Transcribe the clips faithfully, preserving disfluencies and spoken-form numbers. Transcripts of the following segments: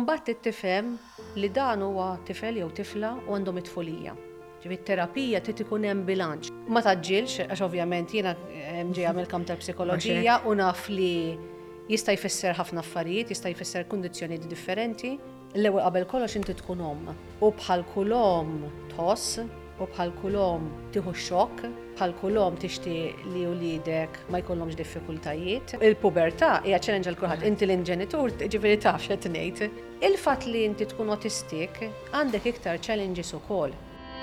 Umbat tifhem li dan huwa tifel jew tifla u għandhom it-tfulija. Ġifi terapija trid ikun hemm bilanċ. Ma taġġilx, għax ovvjament jiena ġejja mill-kamp tal-psikoloġija u naf li jista' jfisser ħafna affarijiet, jista' jfisser kundizzjonijiet differenti. L-ewwel qabel kollox inti tkun omm. U bħal kull omm tħoss, u bħal kull omm tieħu xokk, bħal kull omm tixtieq li wliedek ma jkollhomx diffikultajiet. Il-pubertà hija challenge għal kulħadd. Inti l-inġenitur ġifieri taf x'qed ngħid. Il-fatt li inti tkun autistic għandek iktar challenges ukoll.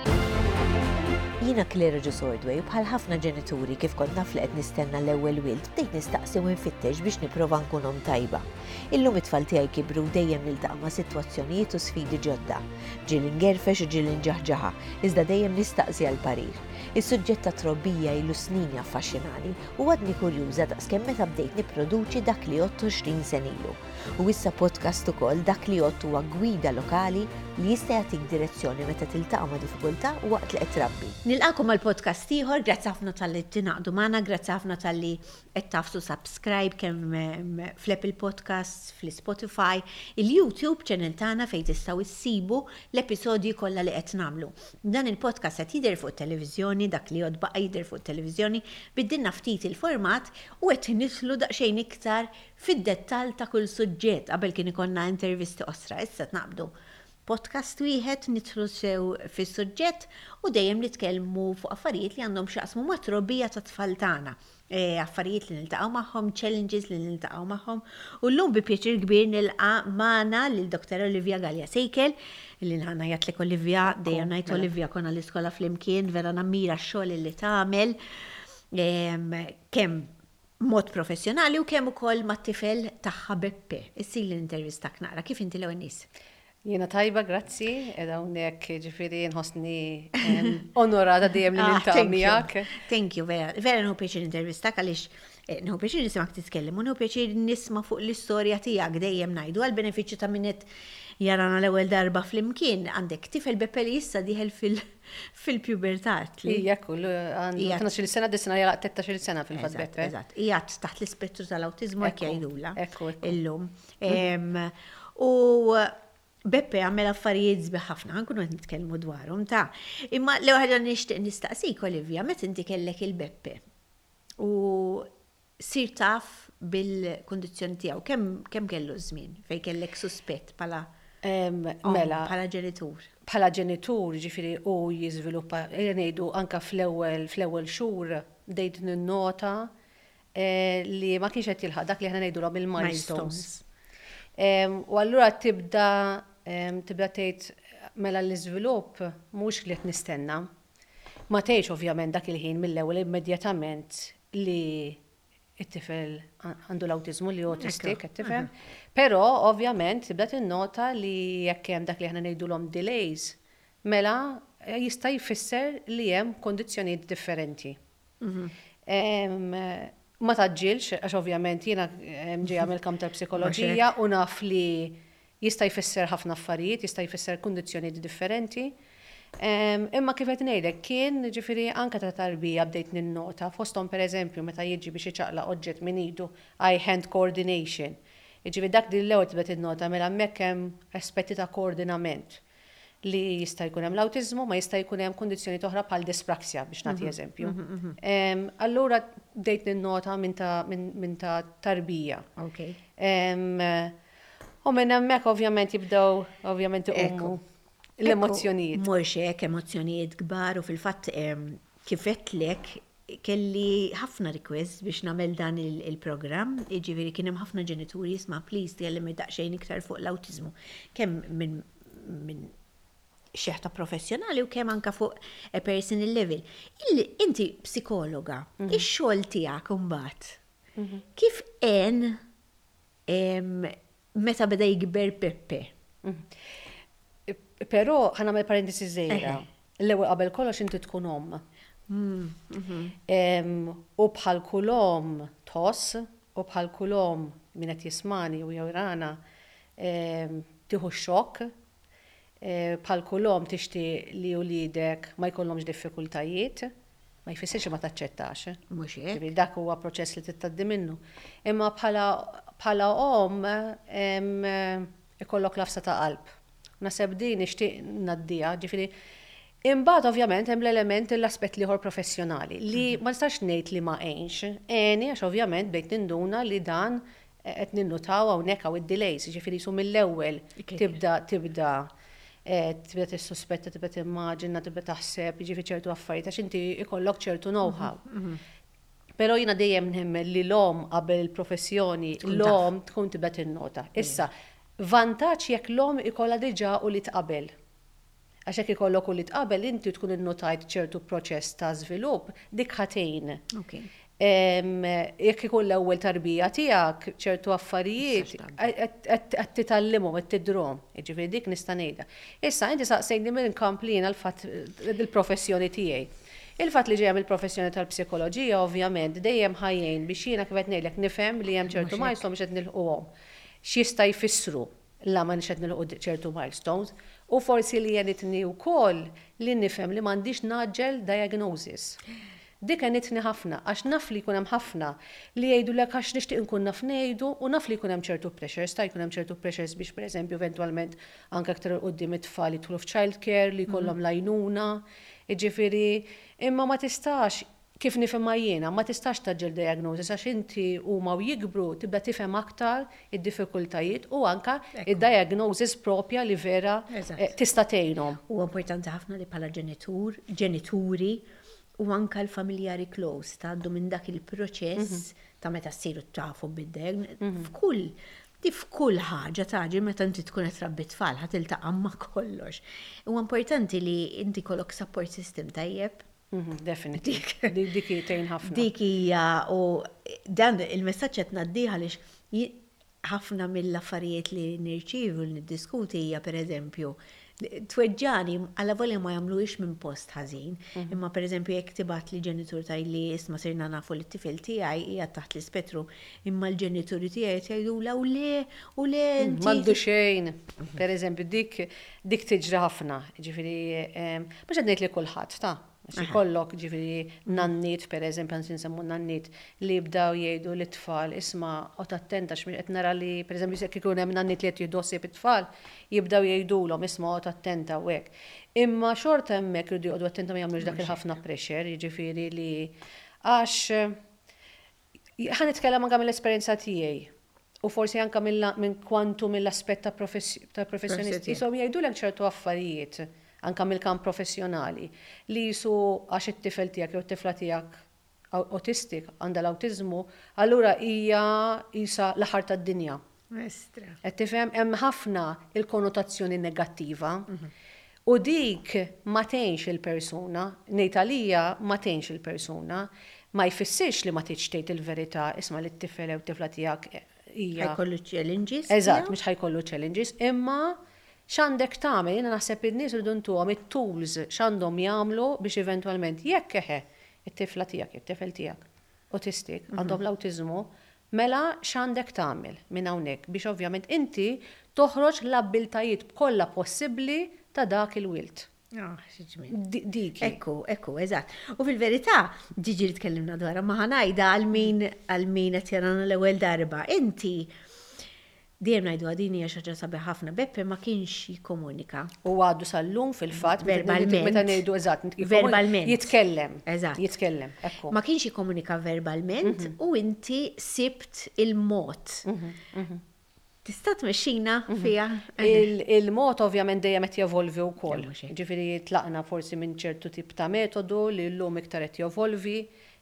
Jiena Claire Ġusordway u bħal ħafna ġenituri kif kont naf li qed nistenna l-ewwel wild bdejt nistaqsi u nfittex biex nipprova nkun omm tajba. Illum it-tfal tiegħi kibru dejjem niltaqa' ma' sitwazzjonijiet u sfidi ġodda. Ġieli ngerfex u ġieli nġaħġaħa, iżda dejjem nistaqsi għal parir. Is-suġġett ta' trobbija ilu snin affaxxinani u għadni kurjuża daqskemm meta bdejt nipproduċi dak li għodt għoxrin sen ilu. U issa podcast ukoll dak li għodt huwa gwida lokali li jista' jagħtik direzzjoni meta tiltaqa' ma' diffikultà u waqt li qed trabbi. Nilqakom mal-podcast ieħor, grazzi ħafna tal-li tingħaqdu magħna, grazzi ħafna tal-li qed tafsu subscribe kemm fl-Apple Podcasts, fl-Spotify, il-YouTube channel tagħna fejn tistgħu issibu l-episodji kollha li qed nagħmlu. Dan il-podcast qed jidher fuq televiżjoni, dak li għod baqa' jidher fuq televiżjoni, biddilna ftit il-format u qed nidħlu daqsxejn iktar fid-dettall ta' kull suġġett qabel kien ikollna intervisti qosra, issa tnaqbdu podcast wieħed nidħlu sew fis-suġġett u dejjem nitkellmu fuq affarijiet li għandhom x'jaqsmu ma' trobbija ta' tfal tagħna. E, affarijiet li niltaqgħu magħhom, challenges li niltaqgħu magħhom. U llum bi pjaċir kbir nilqa' magħna lil Doktor Olivia Gallia Sejkel, li ħana jgħidlek Olivia, dejjem ngħid Olivia konna l-iskola flimkien, vera nammira x-xogħol li tagħmel kemm mod professjonali u kemm ukoll mat-tifel tagħha Beppe. Issir l-intervistak naqra, kif inti l-ewwel nies? Jiena tajba, grazzi, edha hawnhekk ġifieri nħossni onorata dejjem li niltaqa' miegħek. Thank you, vera. Vera nħu pjaċir intervistak għaliex nħu pjaċir nisimgħek titkellem u nħu pjaċir nisma' fuq l-istorja tiegħek dejjem ngħidu għall benefiċċju ta' minnet jarana l-ewwel darba flimkien għandek tifel Beppe li issa dieħel fil-pubertà. Hija kull għandu tnax-il sena dis-sena jalaq tettax-il sena fil-fatt Beppe. Eżatt, hija taħt l-ispettru tal-awtiżmu hekk jgħidula illum. U Beppe għamel affarijiet sbieħ ħafna, nkunu qed nitkellmu dwarhom ta'. Imma l-ewwel ħaġa nixtieq nistaqsik Olivia, meta inti kellek il-Beppe u sir taf bil-kundizzjoni tiegħu, kemm kemm kellu żmien fejn kellek suspett bħala mela bħala ġenitur. Bħala ġenitur ġifieri u jiżviluppa ngħidu anke fl-ewwel fl-ewwel xhur bdejt ninnota li ma kienx qed jilħaq dak li aħna ngħidulhom il-milestones. U allura tibda tibda tgħid mela l-iżvilupp mhux li qed nistenna. Ma tgħidx ovvjament dak il-ħin mill-ewwel immedjatament li it-tifel għandu l-awtiżmu li autistic qed tifhem. Però ovvjament tibda tinnota li jekk hemm dak li aħna ngħidulhom delays, mela jista' jfisser li hemm kondizzjonijiet differenti. Ma taġġilx, għax ovvjament jiena ġejja mill-kamp tal-psikoloġija u naf li jista' jfisser ħafna affarijiet, jista' jfisser kundizzjonijiet differenti. Imma kif qed ngħidlek kien ġifieri anke ta' tarbija bdejt ninnota fosthom pereżempju meta jiġi biex iċaqlaq oġġett minn idu eye-hand coordination. Jiġifieri dak din l-ewwel tibda tinnota mela hemmhekk hemm aspetti ta' koordinament li jista' jkun hemm l-awtiżmu ma jista' jkun hemm kundizzjoni oħra bħal dyspraxia biex nagħti eżempju. Allura bdejt ninnota minn ta' tarbija. U minn hemmhekk ovvjament jibdew ovvjament iqumu l-emozzjonijiet. Mhux hekk emozzjonijiet kbar u fil-fatt kif qedtlek kelli ħafna requests biex nagħmel dan il-programm, jiġifieri kien hemm ħafna ġenituri jisma' please tkellimni daqsxejn iktar fuq l-awtiżmu. Kemm minn xeħta professjonali u kemm anke fuq a personal level. Inti psikologa, ix-xogħol tiegħek imbagħad. Kif għen meta beda jikber Beppe? Però ħanagħmel parentesi żgħira. L-ewwel qabel kollox inti tkun omm. U bħal kull omm tħoss u bħal kull omm min qed jismani u jew rana tieħu xokk. Bħal kull omm tixtieq li wliedek ma jkollhomx diffikultajiet, ma jfissirx ma taċċettax. Mhux hekk. Dak huwa proċess li tittaddi minnu. Imma bħala omm ikollok lafsa ta' qalb. Naseb din nixtieq naddija, ġifieri. Imbagħad ovvjament hemm l-element l-aspett liħor professjonali li ma nistax ngħid li ma għenx, għeni għax ovvjament bdejt ninduna li dan qed ninnutaw hawnhekk hawn id-delays, ġifieri su mill-ewwel tibda tibda tibda tissuspetta, tibda timmaġina, tibda taħseb, jiġifieri ċertu affarijiet għax inti ikollok ċertu know-how. Però jiena dejjem nħemmel li l-om qabel il-professjoni, l-om tkun tibda tinnota. Issa, vantaġġ jekk l-om ikollha diġà u li tqabel. Għax hekk ikollok u li tqabel inti tkun innotajt ċertu proċess ta' żvilupp dik ħatejn. Jekk ikun l-ewwel tarbija tiegħek ċertu affarijiet qed titallimhom, qed tidrom, jiġifieri dik nista' ngħidha. Issa inti saqsejni minn inkompli jiena l-fatt il-professjoni tiegħi. Il-fatt li ġejja mill-professjoni tal-psikoloġija ovvjament dejjem ħajjejn biex jiena kif qed ngħidlek nifhem li hemm ċertu milestones qed nilħuhom. X'jista' jfissru la ma nixed nilħu ċertu milestones u forsi li jenitni wkoll li nifhem li m'għandix naġġel diagnosis. Dik għenitni ħafna, għax naf li jkun hemm ħafna li jgħidu lek għax nixtieq nkun naf ngħidu u naf li jkun hemm ċertu pressures, ta' jkun hemm ċertu pressures biex pereżempju eventwalment anke aktar quddiem it-tfal jidħlu f'child care li jkollhom lajnuna, jiġifieri imma ma tistax kif nifhimha jiena, ma tistax taġġel diagnosis għax inti huma u jikbru tibda tifhem aktar id-diffikultajiet u anke id-diagnosis propja li vera tista' tgħinhom. Huwa importanti ħafna li bħala ġenitur, ġenituri u anka l-familjari close ta' għaddu minn dak il-proċess ta' meta ssiru tafu bid-degn, f'kull di f'kull ħaġa taġi meta inti tkun qed trabbi tfal ħadd iltaqa' ma' kollox. Huwa importanti li inti kollok support system tajjeb. Definitely. Dik tgħin ħafna. Dik hija u dan il-messaġġ qed ngħaddih għaliex ħafna mill-affarijiet li nirċievu li niddiskuti hija pereżempju tweġġani għalla volja ma jagħmluhiex minn post ħażin, imma pereżempju jekk tibgħat li ġenitur tajli isma' sirna nafu li t-tifel tiegħi hija taħt l-ispettru imma l-ġenituri tiegħi jgħidula u le u le m'għandu xejn. Pereżempju dik dik tiġri ħafna, ġifieri mhux qed ngħid li kulħadd ta' Ikollok ġifieri nannit, pereżempju għansi nsemmu nannit li jibdaw jgħidu l-tfal isma' qgħod attenta x'mien qed nara li pereżempju jekk ikun hemm nannit li qed jiddossib it-tfal, jibdaw jgħidulhom isma' qgħod attenta u hekk. Imma xorta hemmhekk irridu jqogħdu attenta ma jagħmlux dak il-ħafna pressure, jiġifieri li għax ħa nitkellem anke mill-esperjenza tiegħi. U forsi anke minn kwantu mill-aspett ta' professjonisti, so jgħidulek ċertu affarijiet anka mill-kamp professjonali, li jisu għax it-tifel tiegħek jew it-tifla tiegħek autistik għandha l-awtiżmu, allura hija isa l-aħħar tad-dinja. Qed tifhem hemm ħafna il-konnotazzjoni negattiva u dik ma tgħinx il-persuna, ngħid għalija ma tgħinx il-persuna, ma jfissirx li ma tgħidx tgħid il-verità isma' li t-tifel jew t-tifla tiegħek hija. Ħajkollu challenges. Eżatt, mhux ħajkollu challenges, imma x'għandek tagħmel, jiena naħseb in-nies irridu ntuhom it-tools x'għandhom jagħmlu biex eventwalment jekk eħe it-tifla tiegħek, it-tifel tiegħek autistik għandhom l-awtiżmu, mela x'għandek tagħmel minn hawnhekk biex ovvjament inti toħroġ l-abbiltajiet kollha possibbli ta' dak il-wilt. Dik. Ekku, ekku, eżatt. U fil-verità, ġiġi li tkellimna dwarha ma ħanajda għal min għal min qed jarana l-ewwel darba. Inti dejjem ngħidu għadini hija xi ħaġa sabiħ ħafna, Beppe ma kienx jikkomunika. U għadu sal-lum fil-fatt verbalment. Meta ngħidu eżatt verbalment. Jitkellem. Eżatt. Jitkellem. Ekku. Ma kienx jikkomunika verbalment u inti sibt il-mod. Tista' tmexxina fiha? Il-mod ovvjament dejjem qed jevolvi wkoll. Ġifieri tlaqna forsi minn ċertu tip ta' metodu li llum iktar qed jevolvi.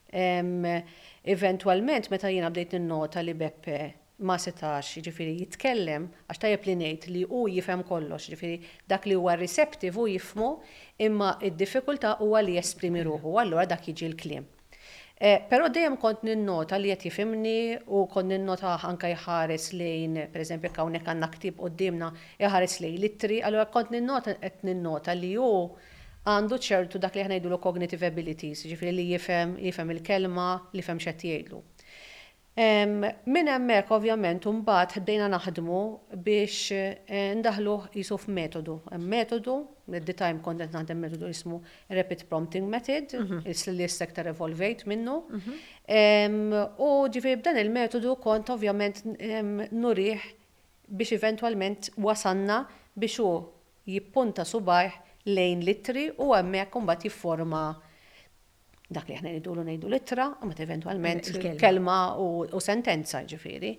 Eventwalment meta jiena bdejt innota li Beppe ma setax, ġifiri jitkellem, għax tajjeb li ngħid li hu jifhem kollox, ġifiri dak li huwa receptive hu jifhmu, imma id-diffikultà huwa li jesprimi ruħu, allura dak jiġi l-kliem. Però dejjem kont ninnota li qed jifhimni u kont ninnota anke jħares lejn, pereżempju jekk hawnhekk għandna ktieb qudiemna jħares lejn littri, allura kont ninnota qed ninnota li hu għandu ċertu dak li ngħidulu cognitive abilities, ġifiri li jifhem jifhem il-kelma, li jifhem x'qed jgħidlu. Min hemmhekk ovvjament imbagħad ħdejna naħdmu biex ndaħlu jisu f'metodu. Hemm metodu, at the time kont qed naħdem metodu ismu Rapid Prompting Method, li s-sektar evolvejt minnu. U ġifieri b'dan il-metodu kont ovvjament nurih biex eventwalment wasanna biex hu jippunta subajh lejn littri u hemmhekk imbagħad jifforma dak li aħna ngħidulu ngħidu littra, imbagħad eventwalment kelma u sentenza ġifieri.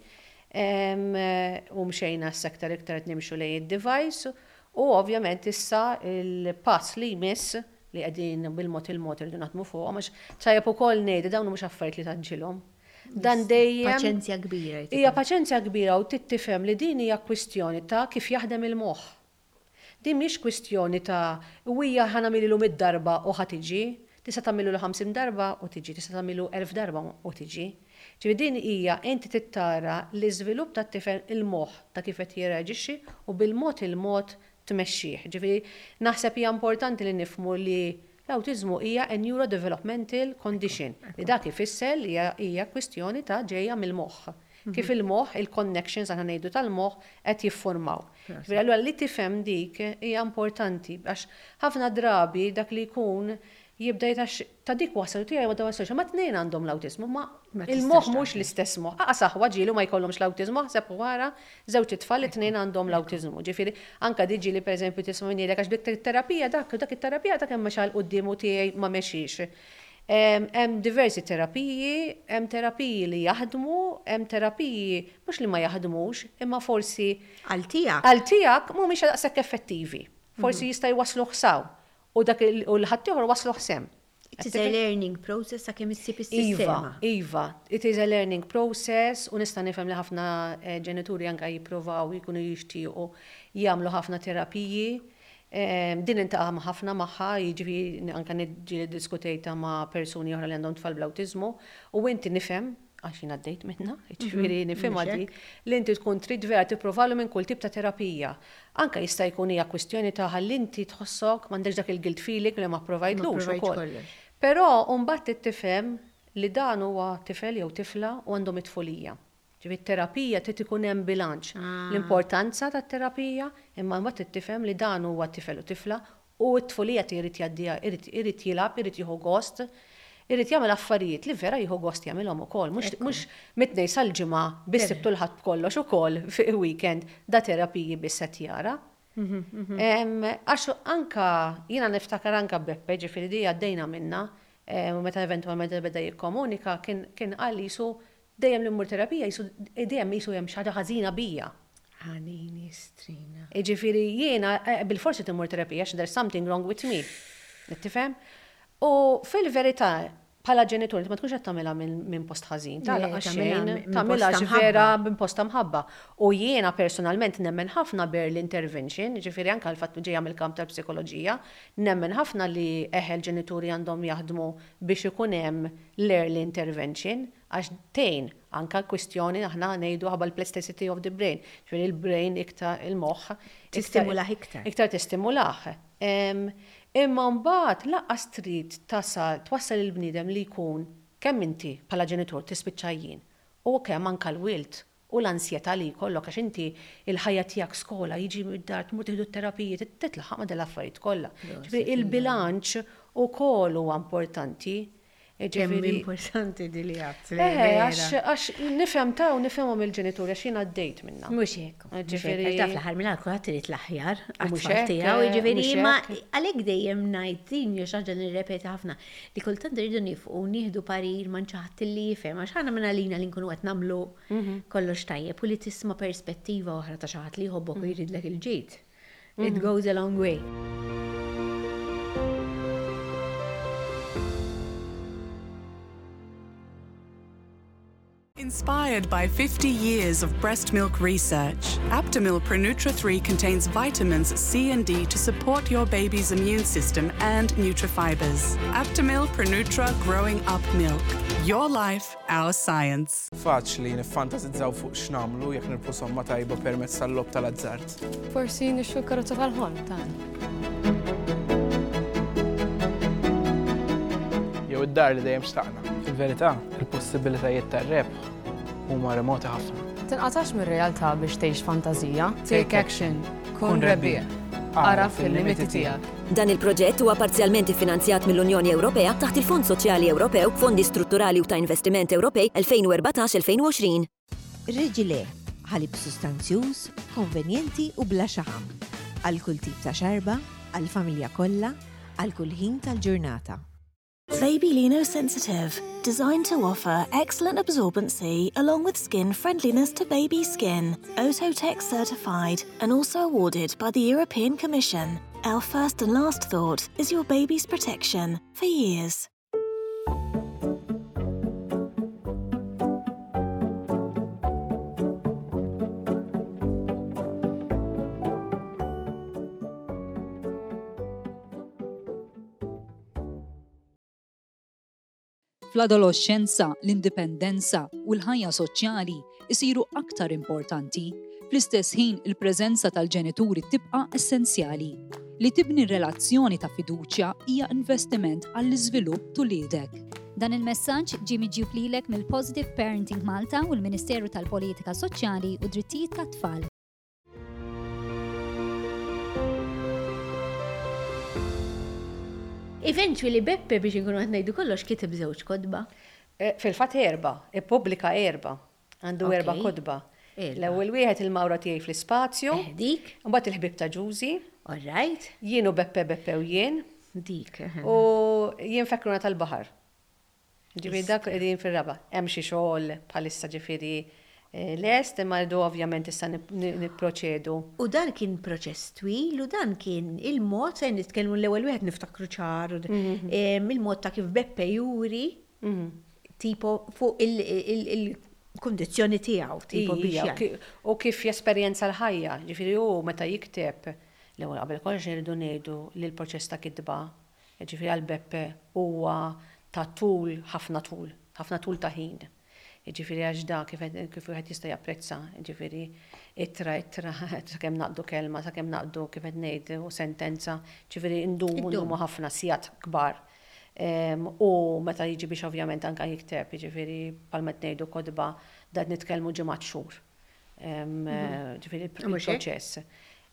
U mxejna s-sektar iktar qed nimxu lejn id-device u ovvjament issa il-pass li jmiss li qegħdin bil-mod il-mod irridu naħdmu fuqhom għax tajjeb ukoll ngħidi dawn mhux affarijiet li taġġilhom. Dan dejjem paċenzja kbira. Hija paċenzja kbira u tittifhem li din hija kwistjoni ta' kif jaħdem il-moħħ. Din mhix kwistjoni ta' hija ħanamilu mid-darba u ħatiġi, tista' tagħmilu l ħamsin darba u tiġi, tista' tagħmilu elf darba u tiġi. Ġifieri din hija inti tittara l-iżvilupp tat-tifel il-moħħ ta' kif qed jirreaġixxi u bil-mod il-mod tmexxih. Ġifieri naħseb hija importanti li nifhmu li l-awtiżmu hija a neurodevelopmental condition li dak ifisser li hija kwistjoni ta' ġejja mill-moħħ. Kif il-moħħ, il-connections aħna ngħidu tal-moħħ qed jiffurmaw. Ġifieri allura li tifhem dik hija importanti għax ħafna drabi dak li jkun jibda jtax ta' dik wasal tiegħi ma dawassalx, ma tnejn għandhom l-awtiżmu, ma il-moħħ mhux l-istess moħħ. Aqa saħwa ġielu ma jkollhomx l-awtiżmu, ħseb wara żewġ it-tfal li tnejn għandhom l-awtiżmu. Ġifieri anke diġi li pereżempju tisma' min jgħidlek għax dik it-terapija dak dak it-terapija dak hemm xal qudiemu tiegħi ma mexix. Hemm diversi terapiji, hemm terapiji li jaħdmu, hemm terapiji mhux li ma jaħdmux, imma forsi għal tiegħek għal tiegħek mhumiex daqshekk effettivi. Forsi jista' jwasslu ħsaw. U dak u l-ħaddieħor waslu ħsem. It is a learning process sa kemm issib is-sistema. Iva, iva, it is a learning process u nista' nifhem li ħafna ġenituri anke jippruvaw jkunu jixtiequ jagħmlu ħafna terapiji. Din intaqa' ħafna magħha, jiġifieri anke niġi diskutejta ma' persuni oħra li għandhom tfal bl-awtiżmu u inti nifhem għax jien għaddejt minnha, jiġifieri nifhimha di li inti tkun trid vera tipprovalu minn kull tip ta' terapija. Anke jista' jkun hija kwistjoni ta' ħalli inti tħossok m'għandekx dak il-guilt feeling li ma provajtlux ukoll. Però mbagħad tifhem li dan huwa tifel jew tifla u għandhom it-tfulija. Ġifieri terapija trid ikun hemm bilanċ. L-importanza tat-terapija imma mbagħad tifhem li dan huwa tifel u tifla u t-tfulija irid jgħaddiha, irid jilgħab, irid jieħu gost. Irrid jagħmel affarijiet li vera jieħu gost jagħmilhom ukoll, mhux mitnej sal-ġimgħa biss sibtu l-ħadd kollox ukoll fi weekend da terapiji biss qed jara. Għax anka jiena niftakar anka Beppe ġifieri di għaddejna minnha u meta eventwalment beda jikkomunika kien qal li jisu dejjem l-immur terapija jisu dejjem jisu hemm xi ħaġa ħażina bija. Ħanini strina. Ġifieri jiena bil-forsi timmur terapija għax there's something wrong with me. Nittifhem? U fil-verità, bħala ġenitur, ma tkunx qed tagħmilha minn post ħażin, tagħlaq xejn, tagħmilha ġifiera minn post mħabba. U jiena personalment nemmen ħafna ber l-intervention, ġifieri anke l-fatt ġejja mill-kamp tal-psikoloġija, nemmen ħafna li eħel ġenituri għandhom jaħdmu biex ikun hemm l-early intervention, għax tgħin anke kwistjoni aħna ngħidu ħabba l-plasticity of the brain, ġifieri il-brain iktar il-moħħ tistimulah iktar. Iktar tistimulah. Imma mbagħad laqqas trid tasal twassal il-bniedem li jkun kemm inti bħala ġenitur tispiċċa jien u kemm anke l-wilt u l-ansjetà li jkollok għax inti il-ħajja tiegħek skola jiġi mid-dar tmur tieħdu t-terapiji titlaħaq ma' dal-affarijiet kollha. Il-bilanċ ukoll huwa importanti. Kemm importanti di li għadt. Għax nifhem ta' u nifhemhom il-ġenituri għax jien għaddejt minnha. Mhux hekk. Ġifieri taf l-aħħar mill-aħħar kulħadd irid l-aħjar għat-tfal tiegħu, jiġifieri imma għalhekk dejjem ngħid din hija xi ħaġa li nirrepeti ħafna li kultant irridu nifqu nieħdu parir ma nċaħat li jifhem għax ħana minn għalina li nkunu qed nagħmlu kollox tajjeb u li tisma' perspettiva oħra ta' xi ħadd li jħobbok u jridlek il-ġid. It goes a long way. Inspired by fifty years of breast milk research, Aptamil Prenutra three contains vitamins C and D to support your baby's immune system and nutrifibers. Aptamil Prenutra Growing Up Milk. Your life, our science. Faċli niffantasizzaw fuq x'namlu jekk nirpu somma tajba permezz tal-lob tal-azzart. Forsi nixxu l-karozza tal-ħolm tagħna. Jew id-dar li dejjem xtaqna. Fil-verità, il-possibilitajiet tar-rebħ huma remoti ħafna. Tinqatax mir-realtà biex tgħix fantażija. Take action. Kun rebbieħ. Ara fil-limiti tiegħek. Dan il-proġett huwa parzjalment iffinanzjat mill-Unjoni Ewropea taħt il-Fond Soċjali Ewropew, Fondi Strutturali u ta' Investiment Ewropej elfejn u erbatax elfejn u għoxrin. Riġile, ħalib sustanzjuż, konvenjenti u bla xaħam. Għal kull tip ta' xarba, għal familja kollha, għal kull ħin tal-ġurnata. Baby Lino Sensitive, designed to offer excellent absorbency along with skin friendliness to baby skin. Ototec certified and also awarded by the European Commission. Our first and last thought is your baby's protection for years. Fl-adolescenza, l-indipendenza u l-ħajja soċjali isiru aktar importanti. Fl-istess ħin il-preżenza tal-ġenituri tibqa' essenzjali. Li tibni relazzjoni ta' fiduċja hija investiment għall-iżvilupp tuliedek. Dan il-messaġġ ġie miġjub lilek mill-Positive Parenting Malta u l-Ministeru tal-Politika Soċjali u Drittijiet tat-Tfal. Eventually Beppe biex inkunu qed ngħidu kollox kiteb żewġ kodba. Fil-fatt erba', ippubblika erba'. Għandu erba' kodba. L-ewwel wieħed il-mawra tiegħi fl-ispazju. Dik. Mbagħad il-ħbib ta' Ġużi. All right. Jien u Beppe Beppe u jien. Dik. U jien Fekkruna tal-Baħar. Ġifieri dak qegħdin fir-raba'. Hemm xi xogħol bħalissa ġifieri lest, imma rridu ovvjament issa nipproċedu. U dan kien proċess twil u dan kien il-mod se nitkellmu l-ewwel wieħed niftakru ċar il-mod ta' kif Beppe juri tipo fuq il-kundizzjoni tiegħu tipo biex u kif jesperjenza l-ħajja. Ġifieri hu meta jikteb l-ewwel qabel kollox irridu ngħidu li l-proċess ta' kitba, ġifieri għal Beppe huwa ta' tul, ħafna tul, ħafna tul ta' ħin. Ġifiri għax da kif wieħed jista' japprezza, ġifiri ittra ittra sakemm naqdu kelma, sakemm naqdu kif qed ngħid u sentenza, ġifiri ndumu ndumu ħafna sigħat kbar. U meta jiġi biex ovvjament anke jikteb, ġifiri bħalma ngħidu kodba dat nitkellmu ġimgħat xhur. Ġifiri il-proċess.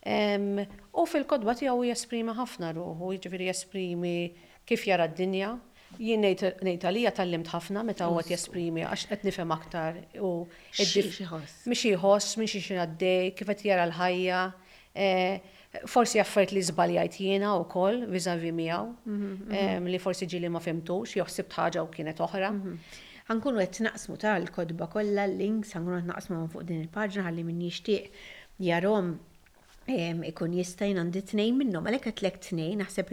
U fil-kodba tiegħu jesprimi ħafna ruħu, ġifiri jesprimi kif jara d-dinja. Jien ngħid għalija tallimt ħafna meta huwa jesprimi għax qed nifhem aktar u mhix jħoss minn xi għaddej, kif qed jara l-ħajja. Forsi affarijiet li żbaljajt jiena wkoll viżavi miegħu li forsi ġieli ma fimtux, joħsibt ħaġa u kienet oħra. Ħankunu qed naqsmu tal-kodba kollha l-links, ħankunu qed naqsmu fuq din il-paġna ħalli min jixtieq jarhom ikun jistajn għandi tnejn minnhom, għalhekk għetlek tnejn, naħseb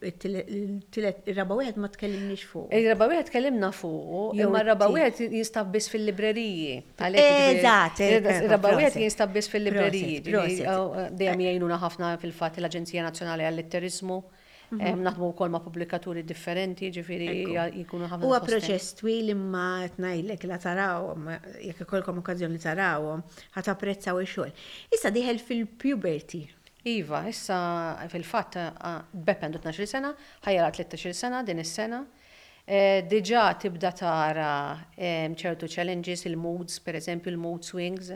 ir-raba wieħed ma tkellimniex fuq. Ir-raba wieħed tkellimna fuq, imma r-raba wieħed jinstab biss fil-libreriji. Eżatt. Ir-raba wieħed jinstab biss fil-libreriji. Dejjem jgħinuna ħafna fil-fatt l-Aġenzija Nazzjonali għall-Litterizmu. Naħdmu wkoll ma' pubblikaturi differenti, ġifieri jkunu ħafna. Huwa proċess twil imma tnajlek la taraw, jekk ikollkom okkażjoni li tarawhom, ħadd apprezzaw ix-xogħol. Issa diħel fil-puberty. Iva, issa fil-fatt Beppe għandu tnax-il sena, ħajjara tlettax-il sena din is-sena. Diġà tibda tara ċertu challenges, il-moods, pereżempju il-mood swings.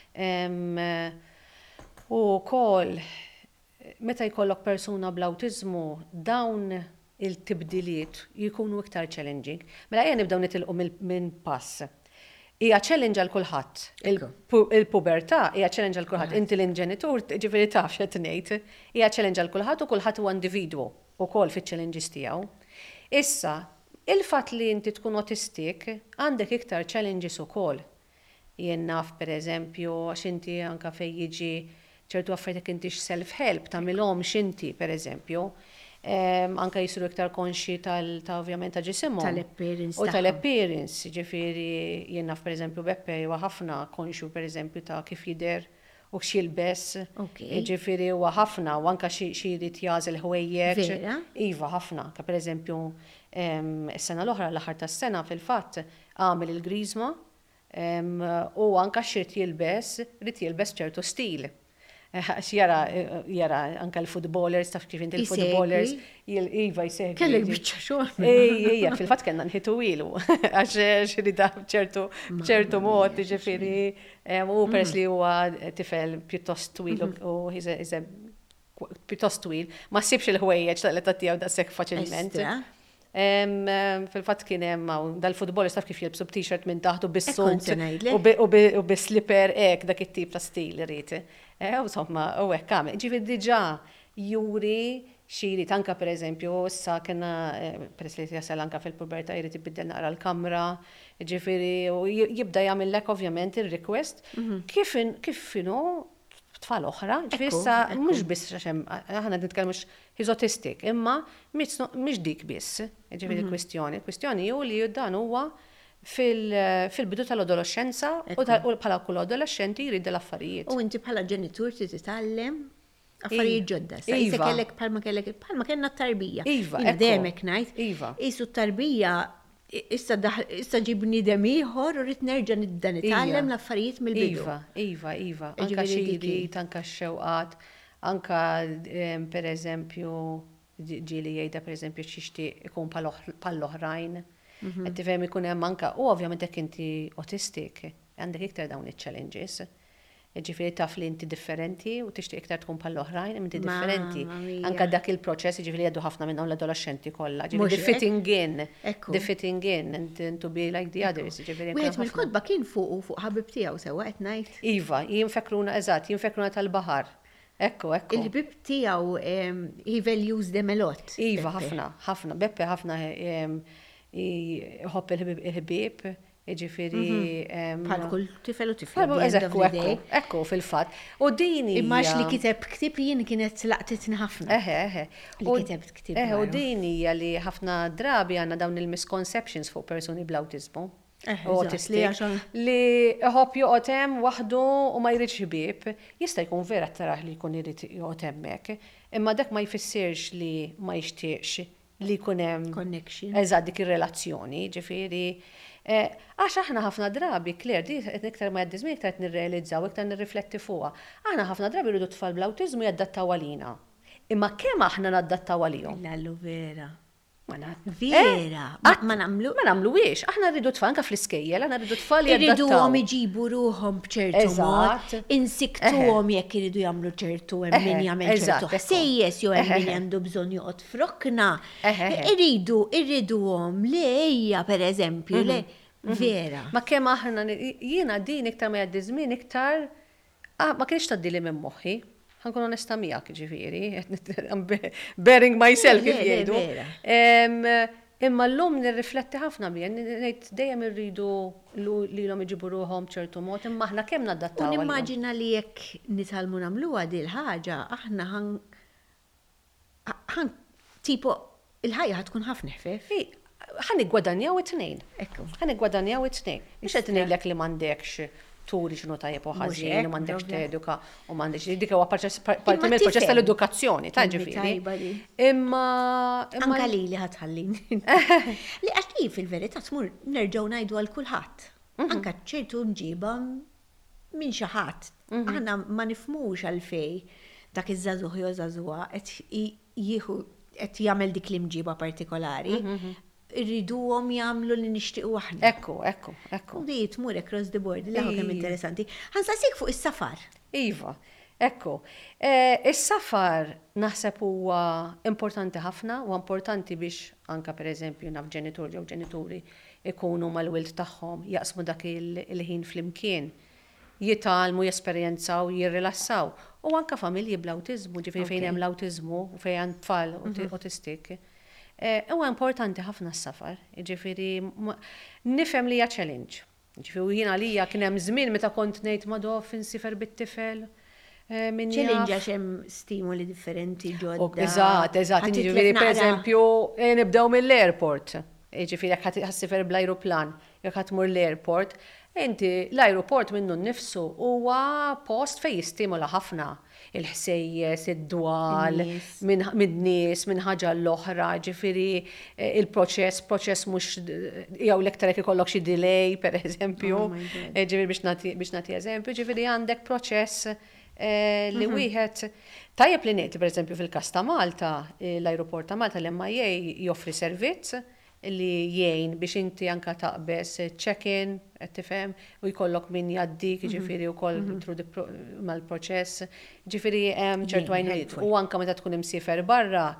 U wkoll meta jkollok persuna bl-awtiżmu, dawn il-tibdiliet jikunu iktar challenging. Mela ejja nibdew nitilqu minn pass. Hija challenge għal kulħadd. Il-pubertà hija challenge għal kulħadd. Inti l-inġenitur ġifieri taf x'qed ngħid. Hija challenge għal kulħadd u kulħadd huwa individwu wkoll fiċ-challenges tiegħu. Issa, il-fatt li inti tkun autistic għandek iktar challenges ukoll. Jien naf pereżempju għax inti anke fejn jiġi ċertu affarijiet intix self-help tagħmilhom x'inti pereżempju, anke jisiru iktar konxi ta' ovvjament ta' ġisimhom. Tal-appearance. U tal-appearance, ġifieri jien naf pereżempju Beppe huwa ħafna konxu pereżempju ta' kif jidher u x'jilbes. Ġifieri huwa ħafna u anke xi jrid jażel ħwejjeġ. Iva ħafna, ka pereżempju is-sena l-oħra l-aħħar tas-sena fil-fatt għamel il-griżma u anke x'irid jilbes, rid jilbes ċertu stil. Jara, jara, anka l-footballers, taf kif inti l-footballers, iva jsegwi. Kellek biċċa xogħol. Ejja, fil-fatt kellna nħitu ilu, għax xirida ċertu ċertu mod, ġifieri, u peress li huwa tifel pjuttost twil u pjuttost twil, ma ssibx il-ħwejjeġ tal-età tiegħu daqshekk faċilment. Fil-fatt kien hemm dal-futbol istaf kif jilbsu b't-shirt minn taħt u bis-sont u bis-slipper hekk dak it-tip ta' stil irid. Insomma, u hekk għamel. Ġifieri diġà juri xiri tanka pereżempju issa kena peress li jasal anka fil-pubertà jrid ibiddel naqra l-kamra, ġifieri u jibda jagħmellek ovvjament ir-request kif inhu tfal oħra, ġifieri issa mhux biss għax aħna nitkellmux he's autistic, imma mhix dik biss, ġifieri l-kwestjoni. Il-kwestjoni hu li dan huwa fil-bidu tal-adolescenza u bħala kull adolescenti jrid l-affarijiet. U inti bħala ġenitur trid titgħallem affarijiet ġodda. Issa kellek bħalma kellek bħalma kellna t-tarbija. Iva, demek ngħid. Iva. Isu t-tarbija issa ġibni dem ieħor u rrid nerġa' nibda nitgħallem l-affarijiet mill-bidu. Iva, iva, iva. Anka xiri, anka x-xewqat, anka pereżempju ġieli jgħidha pereżempju xixtieq ikun bħall-oħrajn. Qed tifhem ikun hemm anka u ovvjament jekk inti autistic għandek iktar dawn iċ-challenges. Ġifieri taf li inti differenti u tixtieq iktar tkun bħall-oħrajn, inti differenti. Anka dak il-proċess ġifieri jgħidu ħafna minnhom l-adolescenti kollha. Ġifieri fitting in, the fitting in and to be like the others. Wieħed mill-kodba kien fuq u fuq ħabib tiegħu sewwa qed ngħid. Iva, jinfekruna eżatt, jinfekruna tal-baħar. Ekku, ekku. Il-ħbib tiegħu he values them a lot. Iva, ħafna, ħafna. Beppe ħafna jħobb il-ħbieb. Ġifiri. Bħal kull tifel u tifel. Ekku, ekku, ekku fil-fat. U dini. Immax li kiteb ktib jien kienet laqtitni ħafna. Eħe, eħe. Li kiteb ktib. Eħe, u dini li ħafna drabi għanna dawn il-misconceptions fuq persuni bl-autizmu. Autistic. Li ħobb joqgħod hemm waħdu u ma jridx ħbieb, jista' jkun vera taraħ li jkun irid joqgħod hemmhekk, imma dak ma jfissirx li ma jixtieqx li jkun hemm connection. Eżatt dik ir-relazzjoni, ġifieri. Għax aħna ħafna drabi, Claire, di iktar ma jaddizmi, iktar nirrealizzaw, iktar nirrifletti fuqha. Aħna ħafna drabi rridu tfal bl-awtiżmu jaddattaw għalina. Imma kemm aħna naddattaw għalihom? Lallu vera. Vera. Ma nagħmlu. Ma nagħmluwiex. Aħna rridu tfal anke fl-iskejjel, aħna rridu tfal jaddattaw. Irriduhom iġibu ruhom b'ċertu mod, insiktuhom jekk iridu jagħmlu ċertu hemm min jagħmel ċertu ħsejjes jew hemm min għandu bżonn joqgħod frokna. Irridu, irriduhom li hija pereżempju le vera. Ma kemm aħna jiena din iktar ma jgħaddi żmien iktar ma kienx tgħaddili minn moħħi. Ħankun onesta miegħek ġifieri, bearing myself kif jgħidu. Imma llum nirrifletti ħafna bien, ngħid dejjem irridu lilhom iġibu ruhom ċertu mod, imma aħna kemm nadattaw. U nimmaġina li jekk nitalmu nagħmluha di l-ħaġa, aħna ħan tipo il-ħajja ħatkun ħafna ħfef. Ħan iggwadanjaw it-tnejn. Ħan iggwadanjaw it-tnejn. Mhux qed ngħidlek li m'għandekx turi x'nu tajjeb u ħażin u m'għandekx teduka u m'għandekx dik huwa parti mill-proċess tal-edukazzjoni ta' ġifieri. Imma anke lili ħatħallin. Li għax li fil-verità tmur nerġgħu ngħidu għal kulħadd. Anke ċertu nġibha minn xi ħadd. Aħna ma nifhmux għalfejn dak iż-żagħżugħ jew żagħżugħa qed jieħu qed jagħmel dik l-imġiba partikolari. Irriduhom jagħmlu li nixtiequ aħna. Ekku, ekku, ekku. U di tmur across the board, li kemm interessanti. Ħansaqsik fuq is-safar. Iva, ekku. Is-safar naħseb huwa importanti ħafna u importanti biex anke pereżempju naf ġenitur jew ġenituri ikunu mal-wild tagħhom jaqsmu dak il-ħin flimkien, jitalmu, jesperjenzaw, jirrilassaw. U anke familji bl-awtiżmu, ġifieri fejn hemm l-awtiżmu u fejn hemm tfal autistic. Huwa importanti ħafna s-safar, ġifieri nifhem li hija challenge. Ġifieri jiena għalija kien hemm żmien meta kont ngħid madof insifer bit-tifel. Challenge għax hemm stimoli differenti ġodda. Eżatt, eżatt, ġifieri pereżempju nibdew mill-airport. Ġifieri jekk ħassifer bl-ajruplan, jekk ħatmur l-airport, inti l-ajruport minnu nnifsu huwa post fejn jistimula ħafna. Il-ħsejjes, id-dwal, mid-nies, minn ħaġa l-oħra, ġifieri il-proċess, proċess mhux jew l-iktar jekk ikollok xi delay, pereżempju, ġifieri biex nagħti eżempju, ġifieri għandek proċess li wieħed tajjeb li ngħid pereżempju fil-każ ta' Malta, l-ajruport ta' Malta l-M I A joffri servizz li jgħin biex inti anka taqbes check-in, qed tifhem, u jkollok min jgħaddik, ġifieri wkoll mal-proċess, ġifieri hemm ċertu għajniet. U anke meta tkun imsiefer barra,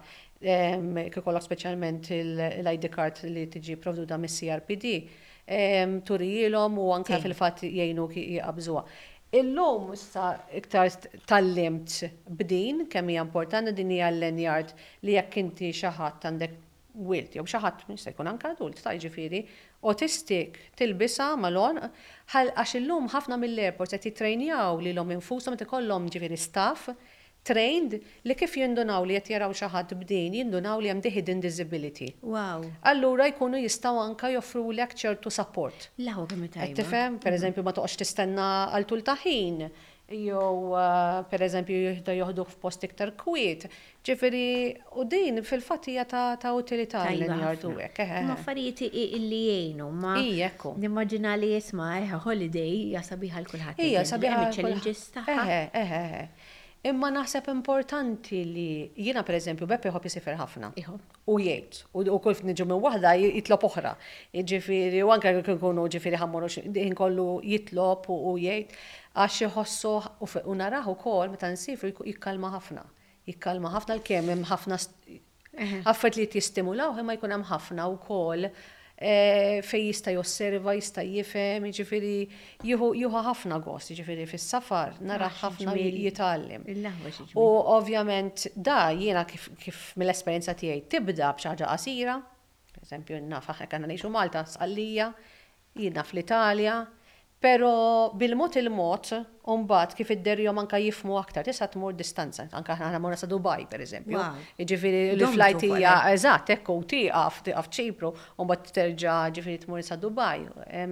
kikollok speċjalment l-I D card li tiġi provduta mis-C R P D, turijilhom u anke fil-fatt jgħinu jqabżuha. Illum issa iktar tallimt b'din kemm hija importanti din hija l-lanyard li jekk inti xi ħadd għandek wilt jew xi ħadd jista' jkun anke adult ta' jiġifieri autistic tilbisha malon għax illum ħafna mill-airports qed jitrejnjaw lilhom infushom qed ikollhom ġifieri staff trained li kif jindunaw li qed jaraw xi ħadd b'din jindunaw li hemm the hidden disability. Wow. Allura jkunu jistgħu anke joffrulek ċertu support. Law kemm tajba. Qed tifhem, pereżempju ma toqgħodx tistenna għal tul ta' ħin, jew pereżempju jieħdu joħdu f'post iktar kwiet. Ġifieri u din fil-fatt hija ta' utilità li jgħidu hekk. Ma affarijiet illi jgħinu, ma nimmaġina li jisma' holiday hija sabiħa l kulħadd. Hija sabiħa challenges tagħha. Imma naħseb importanti li jiena pereżempju Beppe jħobb isifer ħafna. U jgħid, u kull niġu minn waħda jitlob oħra. Jiġifieri u anke jekk ikunu ġifieri ħammorru ħin kollu jitlob u jgħid għax iħossu u naraw ukoll meta nsifru jikkalma ħafna. Jikkalma ħafna l-kemm hemm ħafna affarijiet li jistimulaw imma jkun hemm ħafna wkoll fej jista' josserva, jista' jifhem, jiġifieri jieħu ħafna gost, jiġifieri fis-safar nara ħafna jitgħallem. U ovvjament da jiena kif mill-esperjenza tiegħi tibda b'xi ħaġa qasira, pereżempju naf aħna għandna ngħixu Malta, Sqallija, jiena fl-Italja, però bil-mod il-mod u mbagħad kif idderjhom anke jifhmu aktar tista' tmur distanza. Anke aħna morna sa Dubai pereżempju. Jiġifieri l-flight hija eżatt hekk u tieqaf tieqaf ċipru u mbagħad terġa' ġifieri tmur sa Dubai.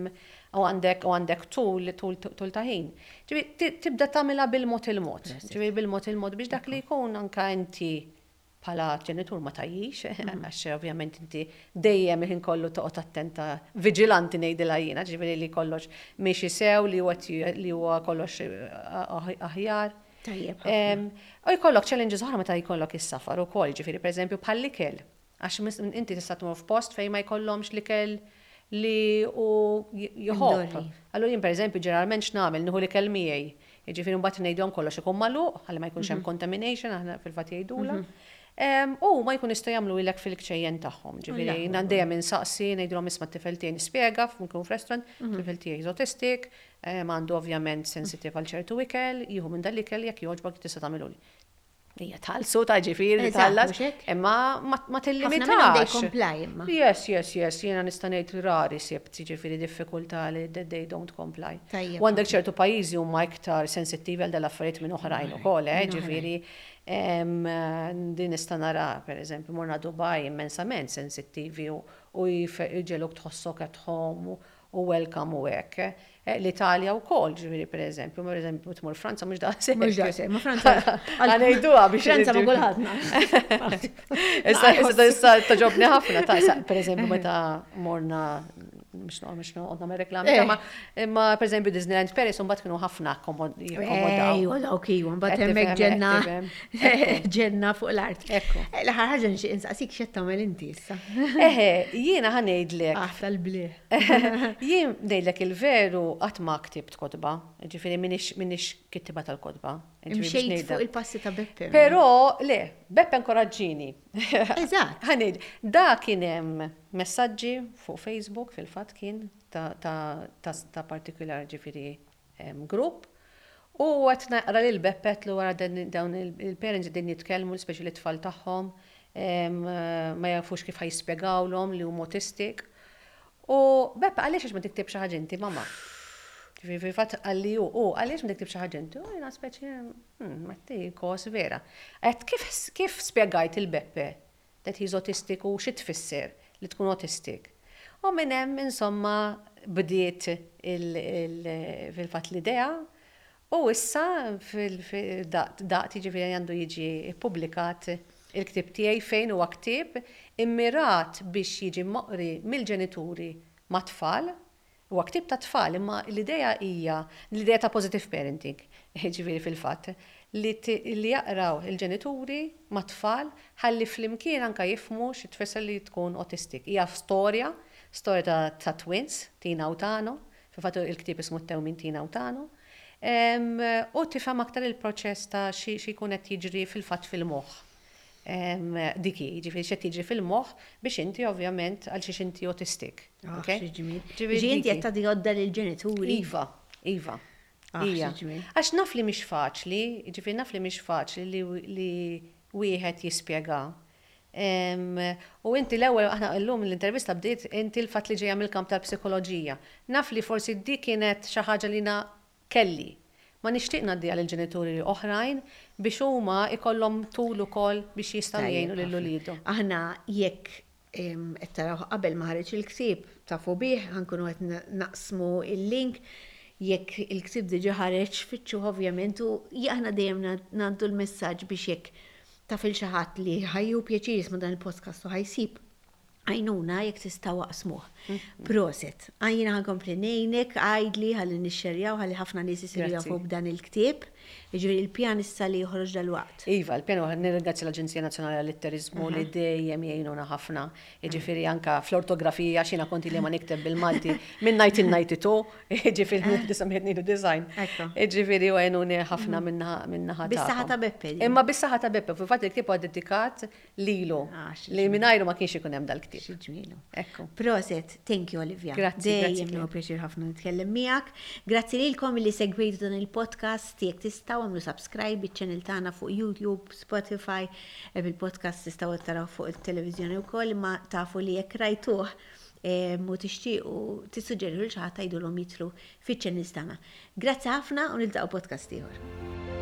U għandek u għandek tul tul ta' ħin. Ġifieri tibda tagħmilha bil-mod il-mod. Ġifieri bil-mod il-mod biex dak li jkun anke inti bħala ġenitur ma tajjix, għax ovvjament inti dejjem ħin kollu toqgħod attenta, viġilanti ngħidilha jiena, ġifieri li kollox miexi sew li huwa kollox aħjar. Tajjeb. U jkollok challenges oħra meta jkollok is-safar ukoll, ġifieri pereżempju bħall-ikel. Għax inti tista' tmur f'post fejn ma jkollhomx l-ikel li u jħobb. Allura jien pereżempju ġeneralment x'nagħmel nieħu l-ikel miegħi. Jiġifieri mbagħad ngħidhom kollox ikun magħluq ħalli ma jkunx hemm contamination aħna fil-fatt jgħidula. U ma jkun jistgħu jagħmlu ilek fil-kċejjen tagħhom. Ġifieri dejjem insaqsi ngħidulhom isma' t-tifel tiegħi nispjega nkun f'restaurant, t-tifel tiegħi autistic, għandu ovvjament sensitiv għal ċertu ikel, jieħu minn dan l-ikel jekk jogħġbok tista' tagħmilu li. Hija tħallsu ta' ġifieri tħallas, imma ma tillimitax. Yes, yes, yes, jiena nista' ngħid rari sibt ġifieri diffikultà li they don't comply. U għandek ċertu pajjiżi huma iktar sensittivi għal dal-affarijiet minn oħrajn ukoll, ġifieri din nista' nara pereżempju morna Dubai immensament sensittivi u jġeluk tħossok at home u welcome u hekk. L-Italja wkoll ġifieri pereżempju, pereżempju tmur Franza mhux daqshekk. Mhux daqshekk, ma Franza. Għanejduha biex Franza ma kulħadna. Issa issa toġobni ħafna ta' pereżempju meta morna mhux noqgħod nagħmel reklami imma pereżempju Disneyland Paris u mbagħad kienu ħafna jikkomodaw. Ejwa dawk iwa, mbagħad hemmhekk ġenna ġenna fuq l-art. L-aħħar ħaġa nixtieq insaqsik x'qed tagħmel inti issa. Eħe, jiena ħa ngħidlek. Aħta l-bliħ. Jien ngħidlek il-veru qatt ma ktibt kotba, ġifieri minix kittiba tal-kotba. Imxejt fuq il-passi ta' Beppe. Però le, Beppe inkoraġġini. Eżatt. Ħanejd, da kien hemm messaġġi fuq Facebook fil-fatt kien ta' partikolar ġifieri grupp u qed naqra lil Beppe lu wara dawn il-parents din jitkellmu speċi it-tfal tagħhom ma jafux kif ħajspjegawlhom li huma autistic. U Beppe għaliex ma tiktib xi ħaġa inti mamma? Fil-fatt għalli u, u għaliex ma tiktib xi ħaġa inti? U jiena speċi ma kos vera. Qed kif spjegajt il-Beppe that he's autistic u xi tfisser li tkun autistic. U minn hemm insomma bdiet fil-fatt l-idea u issa fil-daqt jiġifieri għandu jiġi ippubblikat il-ktib tiegħi fejn huwa ktieb immirat biex jiġi moqri mill-ġenituri ma' tfal, huwa ktib ta' tfal, imma l-idea hija l-idea ta' positive parenting, ġifieri fil-fatt, li jaqraw il-ġenituri ma' tfal ħalli flimkien anke jifhmu xi tfisser li tkun autistic. Hija storja, storja ta' twins, Tina u Tano, fil-fatt il-ktib ismu Tewmin Tina u Tano, u tifhem aktar il-proċess ta' xi jkun qed jiġri fil-fatt fil-moħħ. Diki, ġifieri xed jiġi fil-moħħ biex inti ovvjament għal xiex inti autistic. Ġifieri inti qed tagħti għodda lill-ġenituri. Iva, iva. Ija. Għax naf li mhix faċli, ġifieri naf li mhix faċli li wieħed jispjega. U inti l-ewwel aħna llum l-intervista bdiet inti l-fatt li ġejja mill-kamp tal-psikoloġija. Naf li forsi dik kienet xi ħaġa li na kelli. Ma nixtieq ngħaddiha lill-ġenituri oħrajn biex huma ikollhom tul ukoll biex jistgħu jgħinu lil ulidhom. Aħna jekk qed taraw qabel ma ħareġ il-ktieb tafu bih ħankunu qed naqsmu il-link jekk il-ktieb diġà ħareġ fitxu ovvjament u aħna dejjem ngħaddu l-messaġġ biex jekk taf il-xaħat li ħajju pjaċir jisma dan il-podcast u ħajsib għajnuna jek tista' waqsmuh. Proset. Għajjina ħankompli nejnek, għajdli ħalli nixxerjaw ħalli ħafna nies isiru jafu b'dan il-ktieb. Jiġifieri il-pjan issa li joħroġ dal-waqt. Iva, il-pjan nirringrazzja l-Aġenzija Nazzjonali għall-Litterizmu li dejjem jgħinuna ħafna. Jiġifieri anke fl-ortografija xina konti li ma nikteb bil-Malti minn nineteen ninety-two, jiġifieri nidu design. Jiġifieri għajnuni ħafna minnaħa ta' Bis-saħħa ta' Beppe. Imma bis-saħħa ta' Beppe, fil-fatt il-ktieb huwa dedikat lilu li mingħajru ma kienx ikun hemm dal-ktieb. Ekku. Proset, thank you Olivia. Grazzi. Dejjem no pjaċir ħafna nitkellem miegħek. Grazzi lilkom li segwejtu dan il-podcast, jekk tistgħu għamlu subscribe iċ-channel tagħna fuq YouTube, Spotify, bil-podcast tistgħu taraw fuq il-televiżjoni wkoll, imma tafu li jekk rajtuh mu tixtiequ tissuġġerju lil xi ħadd tgħidulhom jidħlu fiċ-channels tagħna. Grazzi ħafna u niltaqgħu podcast ieħor.